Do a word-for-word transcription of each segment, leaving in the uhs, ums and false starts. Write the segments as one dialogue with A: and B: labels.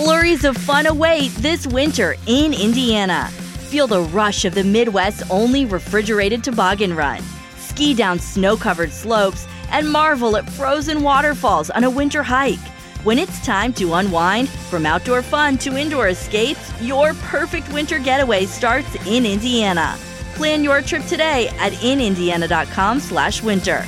A: Flurries of fun await this winter in Indiana. Feel the rush of the Midwest's only refrigerated toboggan run. Ski down snow-covered slopes and marvel at frozen waterfalls on a winter hike. When it's time to unwind, from outdoor fun to indoor escapes, your perfect winter getaway starts in Indiana. Plan your trip today at in indiana dot com slash winter.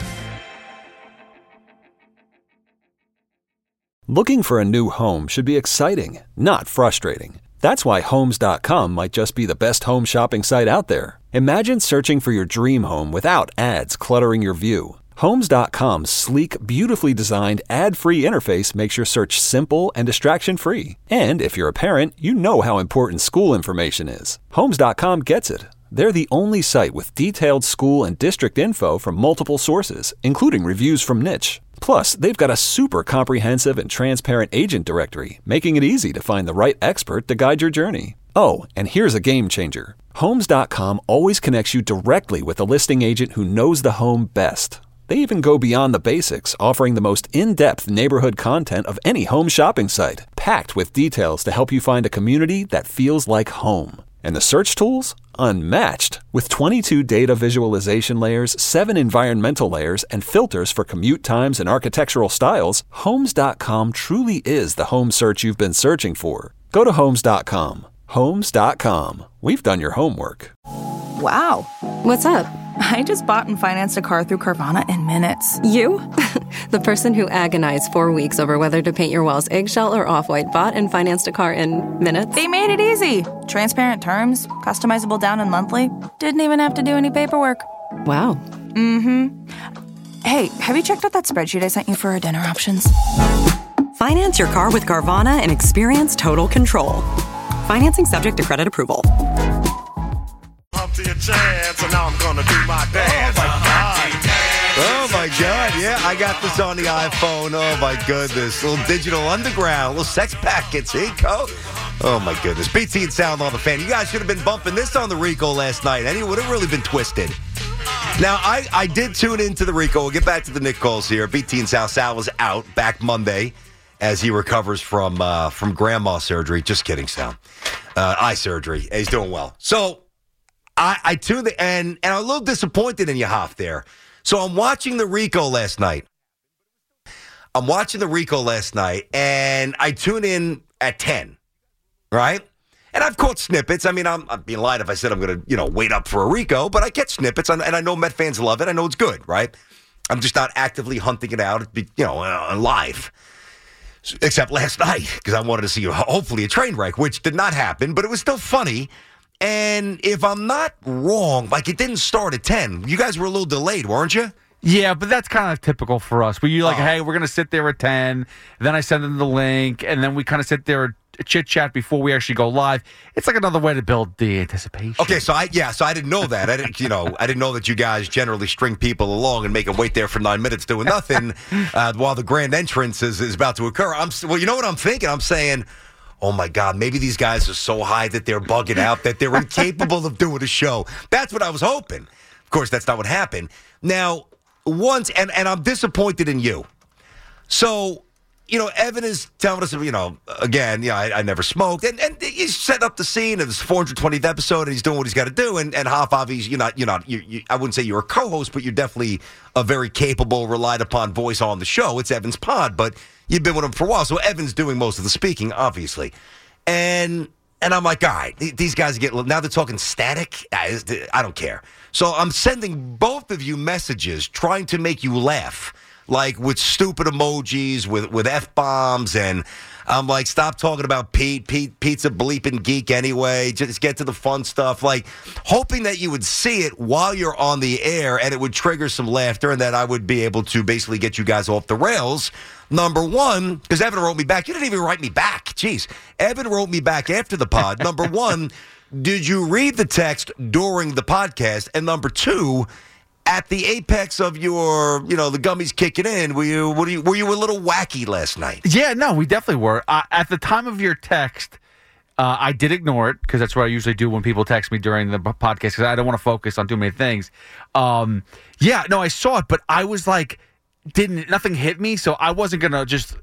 B: Looking for a new home should be exciting, not frustrating. That's why Homes dot com might just be the best home shopping site out there. Imagine searching for your dream home without ads cluttering your view. Homes dot com's sleek, beautifully designed, ad-free interface makes your search simple and distraction-free. And if you're a parent, you know how important school information is. Homes dot com gets it. They're the only site with detailed school and district info from multiple sources, including reviews from Niche. Plus, they've got a super comprehensive and transparent agent directory, making it easy to find the right expert to guide your journey. Oh, and here's a game changer. Homes dot com always connects you directly with a listing agent who knows the home best. They even go beyond the basics, offering the most in-depth neighborhood content of any home shopping site, packed with details to help you find a community that feels like home. And the search tools? Unmatched. With twenty-two data visualization layers, seven environmental layers, and filters for commute times and architectural styles, Homes dot com truly is the home search you've been searching for. Go to Homes dot com. Homes dot com. We've done your homework.
C: Wow.
D: What's up?
C: I just bought and financed a car through Carvana in minutes.
D: You? The person who agonized four weeks over whether to paint your walls eggshell or off-white bought and financed a car in minutes?
C: They made it easy. Transparent terms, customizable down and monthly. Didn't even have to do any paperwork.
D: Wow.
C: Mm-hmm. Hey, have you checked out that spreadsheet I sent you for our dinner options?
E: Finance your car with Carvana and experience total control. Financing subject to credit approval.
F: To your chance, and now I'm gonna do my dance. Oh my God.
G: Oh my God, yeah, I got this on the iPhone. Oh my goodness. Little digital underground, little sex packets. Here you go. Oh my goodness. B T and Sound on the Fan. You guys should have been bumping this on the Rico last night. And it would have really been twisted. Now, I, I did tune into the Rico. We'll get back to the Nick calls here. B T and Sal. Sal was out back Monday as he recovers from uh, from grandma surgery. Just kidding, Sal. Uh, eye surgery. He's doing well. So, I, I tuned the and and I'm a little disappointed in you, Hoff, there. So I'm watching the Rico last night. I'm watching the Rico last night, and I tune in at ten, right? And I've caught snippets. I mean, I'm, I'd be lying if I said I'm going to, you know, wait up for a Rico, but I get snippets, and I know Met fans love it. I know it's good, right? I'm just not actively hunting it out, you know, uh, live. Except last night, because I wanted to see, hopefully, a train wreck, which did not happen, but it was still funny. And if I'm not wrong, like it didn't start at ten. You guys were a little delayed, weren't you?
H: Yeah, but that's kind of typical for us. Where you're like,
G: oh.
H: hey, we're going to sit there at ten. Then I send them the link. And then we kind of sit there chit-chat before we actually go live. It's like another way to build the anticipation.
G: Okay, so I yeah, so I didn't know that. I didn't, you know, I didn't know that you guys generally string people along and make them wait there for nine minutes doing nothing uh, while the grand entrance is, is about to occur. I'm Well, you know what I'm thinking? I'm saying, oh, my God, maybe these guys are so high that they're bugging out, that they're incapable of doing a show. That's what I was hoping. Of course, that's not what happened. Now, once, and, and I'm disappointed in you. So, you know, Evan is telling us, you know, again, yeah, I, I never smoked. And, and he's setting up the scene of this four hundred twentieth episode, and he's doing what he's got to do. And, and Hoff, obviously, you're not, you're not, you, you, I wouldn't say you're a co-host, but you're definitely a very capable, relied upon voice on the show. It's Evan's pod, but you've been with him for a while, so Evan's doing most of the speaking, obviously. And and I'm like, all right, these guys get, now they're talking static. I don't care. So I'm sending both of you messages trying to make you laugh, like with stupid emojis, with, with F-bombs, and I'm like, stop talking about Pete. Pete. Pete's a bleeping geek anyway. Just get to the fun stuff. Like, hoping that you would see it while you're on the air and it would trigger some laughter and that I would be able to basically get you guys off the rails. Number one, because Evan wrote me back. You didn't even write me back. Jeez. Evan wrote me back after the pod. Number one, did you read the text during the podcast? And number two, at the apex of your, you know, the gummies kicking in, were you, were you, were you a little wacky last night?
H: Yeah, no, we definitely were. Uh, at the time of your text, uh, I did ignore it because that's what I usually do when people text me during the podcast because I don't want to focus on too many things. Um, yeah, no, I saw it, but I was like, didn't nothing hit me, so I wasn't gonna just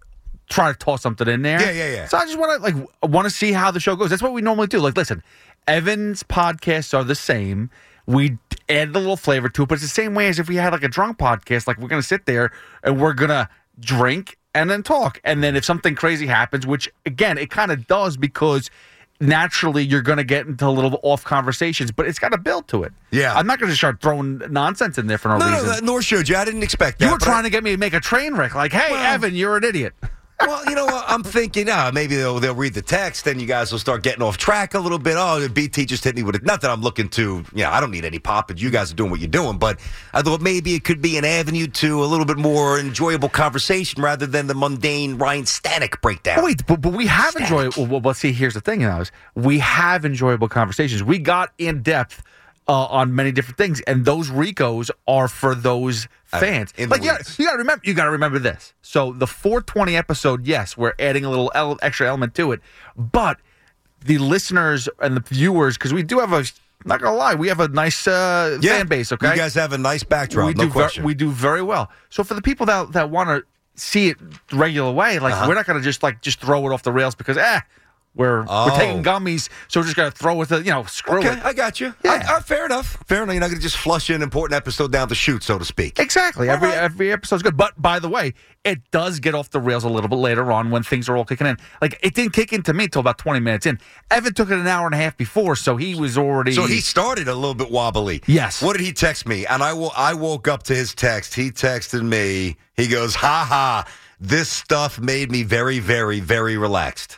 H: try to toss something in there.
G: Yeah, yeah, yeah.
H: So I just want to like want to see how the show goes. That's what we normally do. Like, listen, Evan's podcasts are the same. We add a little flavor to it, but it's the same way as if we had like a drunk podcast. Like, we're going to sit there and we're going to drink and then talk. And then if something crazy happens, which, again, it kind of does because naturally you're going to get into a little off conversations, but it's got a build to it.
G: Yeah.
H: I'm not going to start throwing nonsense in there for no,
G: No,
H: reason.
G: no, nor should you. I didn't expect that.
H: You were
G: but
H: trying
G: I-
H: to get me to make a train wreck. Like, hey,
G: Well-
H: Evan, you're an idiot.
G: Well, you know what? I'm thinking, uh, maybe they'll, they'll read the text, and you guys will start getting off track a little bit. Oh, B T just hit me with it. Not that I'm looking to, you know, I don't need any pop, but you guys are doing what you're doing. But I thought maybe it could be an avenue to a little bit more enjoyable conversation rather than the mundane Ryan Stanek breakdown.
H: Oh, wait, but, but we have
G: Static.
H: enjoyable. Well, well, see, here's the thing, now is we have enjoyable conversations. We got in depth uh, on many different things, and those Ricos are for those fans.
G: in the
H: like, you
G: weeds.
H: gotta, you got to remember. You got to remember this. So the four twenty episode, yes, we're adding a little ele- extra element to it, but the listeners and the viewers, because we do have a. Not gonna lie, we have a nice uh,
G: Yeah.
H: fan base. Okay,
G: You guys have a nice backdrop,
H: we
G: no
H: do ver-
G: question.
H: we do very well. So for the people that that want to see it the regular way, like
G: Uh-huh.
H: we're not going to just like just throw it off the rails because eh, we're
G: Oh.
H: we're taking gummies, so we're just going to throw it. To, you know, screw
G: Okay,
H: it.
G: I got you.
H: Yeah.
G: I, I, fair enough. Fair enough. You're not going to just flush an important episode down the chute, so to speak.
H: Exactly. Every
G: right.
H: every episode's good. But by the way, it does get off the rails a little bit later on when things are all kicking in. Like it didn't kick into me until about twenty minutes in. Evan took it an hour and a half before, so he was already.
G: So he started a little bit wobbly.
H: Yes.
G: What did he text me? And I, wo- I woke up to his text. He texted me. He goes, ha ha, this stuff made me very, very, very relaxed.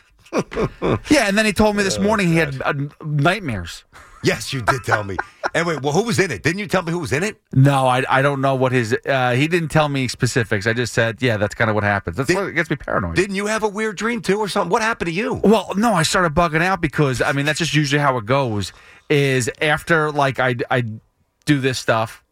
H: Yeah, and then he told me this
G: Oh,
H: morning he had uh, nightmares.
G: Yes, you did tell me. Anyway, well, who was in it? Didn't you tell me who was in it?
H: No, I, I don't know what his. Uh, he didn't tell me specifics. I just said, yeah, that's kind of what happens. That's
G: Did-
H: what gets me paranoid.
G: Didn't you have a weird dream too or something? What happened to you?
H: well, no, I started bugging out because I mean that's just usually how it goes. Is after like I I do this stuff,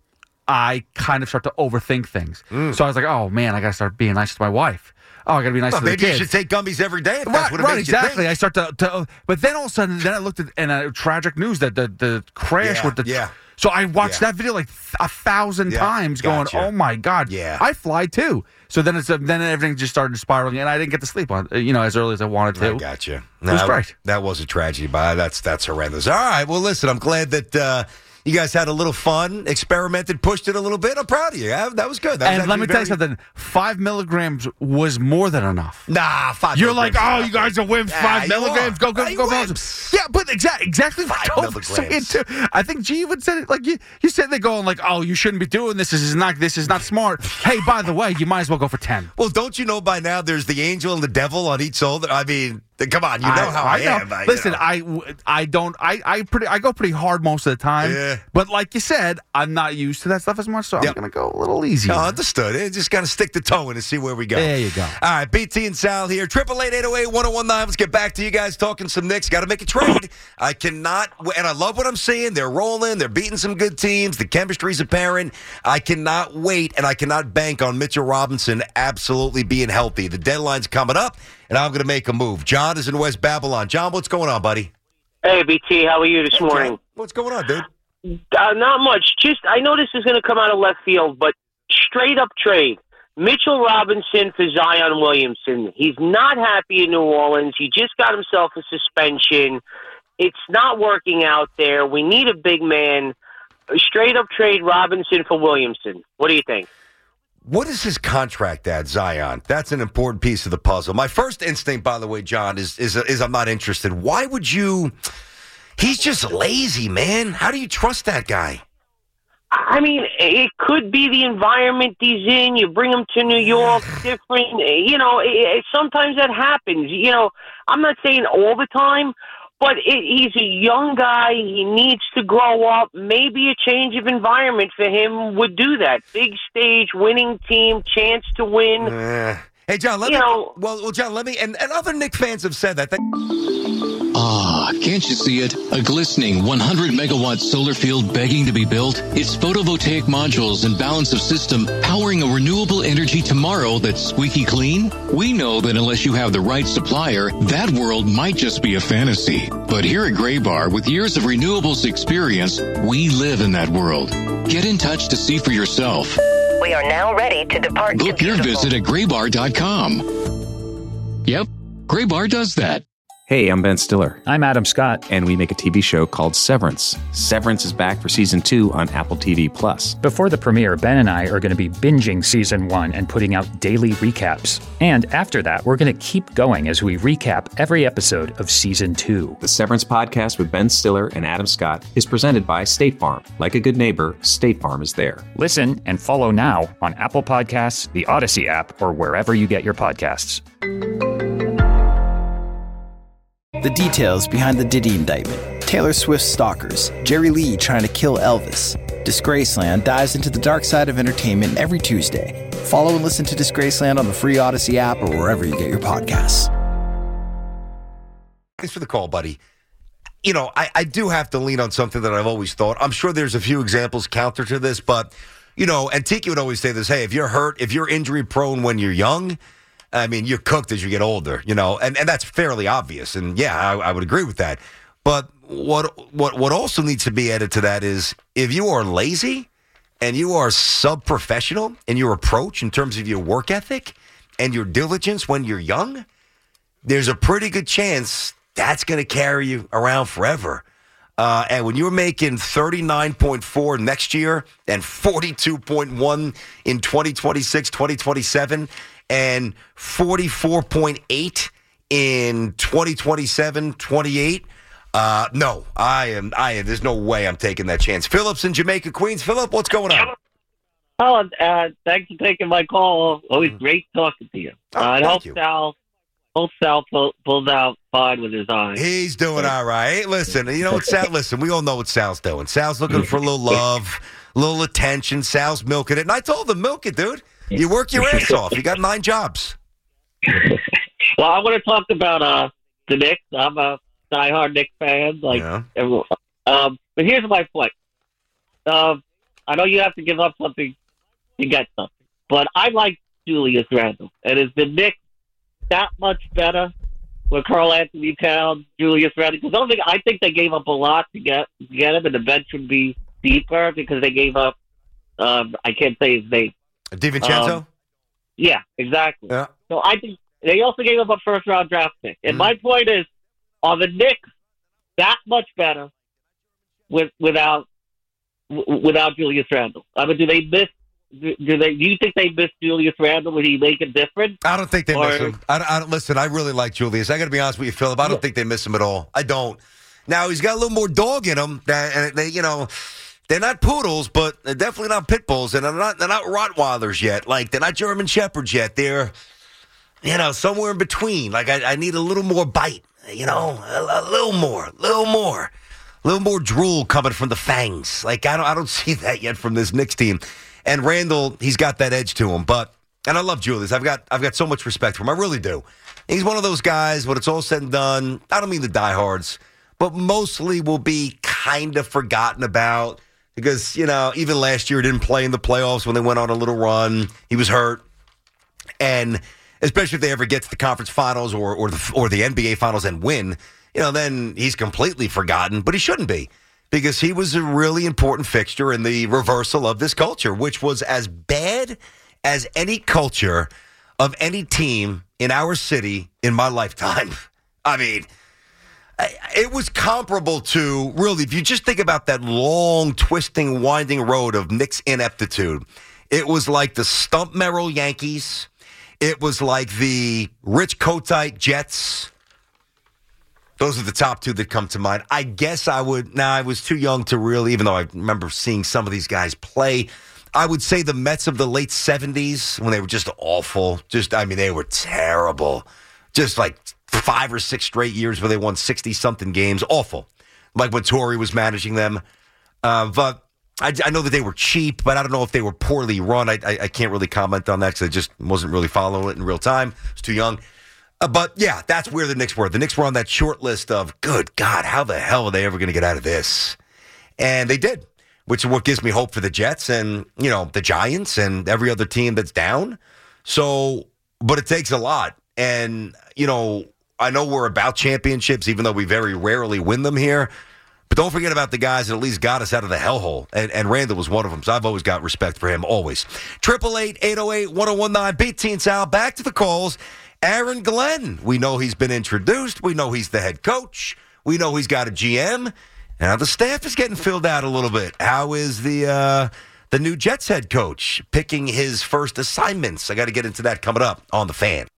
H: I kind of start to overthink things.
G: Mm.
H: So I was like, oh man, I got to start being nice to my wife. Oh, I got to be nice
G: Well,
H: to the
G: maybe you
H: kids.
G: should take gummies every day if that's
H: Right,
G: what it
H: right,
G: makes you
H: exactly.
G: think.
H: I start to, to, but then all of a sudden, then I looked at and uh, tragic news that the the crash
G: Yeah,
H: with the.
G: yeah.
H: So I watched
G: Yeah.
H: that video like th- a thousand
G: Yeah,
H: times,
G: gotcha.
H: going, "Oh my god,
G: Yeah.
H: I fly too." So then it's uh, then everything just started spiraling, and I didn't get to sleep on, uh, you know, as early as I wanted to.
G: I got you.
H: was
G: that,
H: great.
G: That was a tragedy, but that's that's horrendous. All right. Well, listen, I'm glad that uh, you guys had a little fun, experimented, pushed it a little bit. I'm proud of you. Yeah, that was good. That was
H: And let me
G: actually
H: tell you
G: very-
H: something: five milligrams was more than enough.
G: Nah, five.
H: You're like,
G: milligrams
H: oh,
G: is
H: you guys are wimps.
G: Yeah,
H: Five
G: you
H: milligrams.
G: are.
H: Go, go,
G: Hey,
H: go, go.
G: wimps.
H: Yeah, but exactly, exactly what
G: Five
H: Toph was saying
G: milligrams.
H: too. I think G even said it. Like you, you said they're going like, oh, you shouldn't be doing this. This is not. This is not smart. Hey, by the way, you might as well go for ten.
G: Well, don't you know by now there's the angel and the devil on each shoulder? I mean, th- come on, you know how I, am. I, you
H: Listen,
G: know.
H: I, w- I don't. I, I pretty. I go pretty hard most of the time.
G: Yeah.
H: But like you said, I'm not used to that stuff as much, so
G: Yep.
H: I'm gonna go a little easy.
G: No, understood. Eh, Just got to stick the toe in and see where we go.
H: There you go.
G: All right, B T and Sal here. Triple eight eight zero eight one zero one nine. Let's get back to you guys talking some Knicks. Got to make a trade. I cannot, and I love what I'm seeing. They're rolling. They're beating some good teams. The chemistry's apparent. I cannot wait, and I cannot bank on Mitchell Robinson absolutely being healthy. The deadline's coming up, and I'm going to make a move. John is in West Babylon. John, what's going on, buddy?
I: Hey, B T, how are you this morning?
G: What's going on, dude?
I: Uh, not much. Just I know this is going to come out of left field, but straight up trade. Mitchell Robinson for Zion Williamson. He's not happy in New Orleans. He just got himself a suspension. It's not working out there. We need a big man. Straight up trade Robinson for Williamson. What do you think?
G: What is his contract at, Zion? That's an important piece of the puzzle. My first instinct, by the way, John, is is, is I'm not interested. Why would you? He's just lazy, man. How do you trust that guy?
I: I mean, it could be the environment he's in. You bring him to New York, different. You know, it, it, sometimes that happens. You know, I'm not saying all the time, but it, he's a young guy. He needs to grow up. Maybe a change of environment for him would do that. Big stage, winning team, chance to win.
G: Uh, hey, John, let
I: You
G: me.
I: know-
G: well, well, John, let me. And, and other Knicks fans have said that. They,
J: Ah, can't you see it? A glistening one hundred megawatt solar field begging to be built? It's photovoltaic modules and balance of system powering a renewable energy tomorrow that's squeaky clean? We know that unless you have the right supplier, that world might just be a fantasy. But here at Gray Bar, with years of renewables experience, we live in that world. Get in touch to see for yourself.
K: We are now ready to depart.
J: Book
K: to
J: your
K: beautiful.
J: visit at graybar dot com. Yep, Graybar does that.
K: Hey, I'm Ben Stiller.
L: I'm Adam Scott.
K: And we make a T V show called Severance. Severance is back for season two on Apple T V Plus.
L: Before the premiere, Ben and I are going to be binging season one and putting out daily recaps. And after that, we're going to keep going as we recap every episode of season two.
K: The Severance podcast with Ben Stiller and Adam Scott is presented by State Farm. Like a good neighbor, State Farm is there.
L: Listen and follow now on Apple Podcasts, the Odyssey app, or wherever you get your podcasts.
M: The details behind the Diddy indictment, Taylor Swift's stalkers, Jerry Lee trying to kill Elvis. Disgraceland dives into the dark side of entertainment every Tuesday. Follow and listen to Disgraceland on the free Odyssey app or wherever you get your podcasts.
G: Thanks for the call, buddy. You know, I, I do have to lean on something that I've always thought. I'm sure there's a few examples counter to this, but, you know, and Tiki would always say this, hey, if you're hurt, if you're injury prone when you're young, I mean, you're cooked as you get older, you know, and, and that's fairly obvious. And, yeah, I, I would agree with that. But what what what also needs to be added to that is if you are lazy and you are sub-professional in your approach in terms of your work ethic and your diligence when you're young, there's a pretty good chance that's going to carry you around forever. Uh, and when you're making thirty-nine point four next year and forty-two point one in twenty twenty-six, twenty twenty-seven, and forty-four point eight in twenty twenty-seven, twenty-eight, uh, no, I am, I am, there's no way I'm taking that chance. Philip's in Jamaica, Queens. Philip, what's going on?
N: Oh, uh, thanks for taking my call. Always great talking to you.
G: Oh,
N: uh, I
G: thank
N: hope
G: you.
N: Sal, hope Sal pull, pulls out fine with his eyes.
G: He's doing all right. Hey, listen, you know what Sal, listen, we all know what Sal's doing. Sal's looking for a little love, a little attention. Sal's milking it. And I told him, milk it, dude. You work your ass off. You got nine jobs.
N: Well, I want to talk about uh, the Knicks. I'm a diehard Knicks fan, like
G: Yeah.
N: everyone. Um, but here's my point. Um, I know you have to give up something to get something, but I like Julius Randle. And is the Knicks that much better with Karl Anthony Towns, Julius Randle? Because I don't think I think they gave up a lot to get to get him, and the bench would be deeper because they gave up. Um, I can't say his name.
G: DiVincenzo?
N: Um, yeah, exactly.
G: Yeah.
N: So I think they also gave up a first round draft pick. And
G: Mm.
N: my point is, are the Knicks that much better with without w- without Julius Randle? I mean, do they miss? Do do they? Do you think they miss Julius Randle? Would he make a difference?
G: I don't think they
N: Or-
G: miss him. I don't, I don't, listen, I really like Julius. I got to be honest with you, Philip. I don't think they miss him at all. I don't. Now, he's got a little more dog in him. That, and they, you know, they're not poodles, but they're definitely not pit bulls. And they're not, they're not Rottweilers yet. Like, they're not German Shepherds yet. They're, you know, somewhere in between. Like, I, I need a little more bite, you know, a, a little more, a little more. A little more drool coming from the fangs. Like, I don't, I don't see that yet from this Knicks team. And Randall, he's got that edge to him. But, and I love Julius. I've got, I've got so much respect for him. I really do. He's one of those guys, when it's all said and done, I don't mean the diehards, but mostly will be kind of forgotten about because, you know, even last year he didn't play in the playoffs when they went on a little run. He was hurt. And especially if they ever get to the conference finals or, or, the, or the N B A finals and win, you know, then he's completely forgotten. But he shouldn't be because he was a really important fixture in the reversal of this culture, which was as bad as any culture of any team in our city in my lifetime. I mean, it was comparable to, really, if you just think about that long, twisting, winding road of Knicks ineptitude, it was like the Stump Merrill Yankees. It was like the Rich Kotite Jets. Those are the top two that come to mind. I guess I would, now nah, I was too young to really, even though I remember seeing some of these guys play, I would say the Mets of the late seventies when they were just awful. Just, I mean, they were terrible. Just like five or six straight years where they won sixty-something games. Awful. Like when Torrey was managing them. Uh, but I, I know that they were cheap, but I don't know if they were poorly run. I, I, I can't really comment on that because I just wasn't really following it in real time. I was too young. Uh, but, yeah, that's where the Knicks were. The Knicks were on that short list of, good God, how the hell are they ever going to get out of this? And they did, which is what gives me hope for the Jets and, you know, the Giants and every other team that's down. So, but it takes a lot. And, you know, I know we're about championships, even though we very rarely win them here. But don't forget about the guys that at least got us out of the hellhole. And, and Randall was one of them. So I've always got respect for him, always. eight eight eight, eight oh eight, one oh one nine. Beat Teen Sal. Back to the calls. Aaron Glenn. We know he's been introduced. We know he's the head coach. We know he's got a G M. Now the staff is getting filled out a little bit. How is the uh, the new Jets head coach picking his first assignments? I got to get into that coming up on The Fan.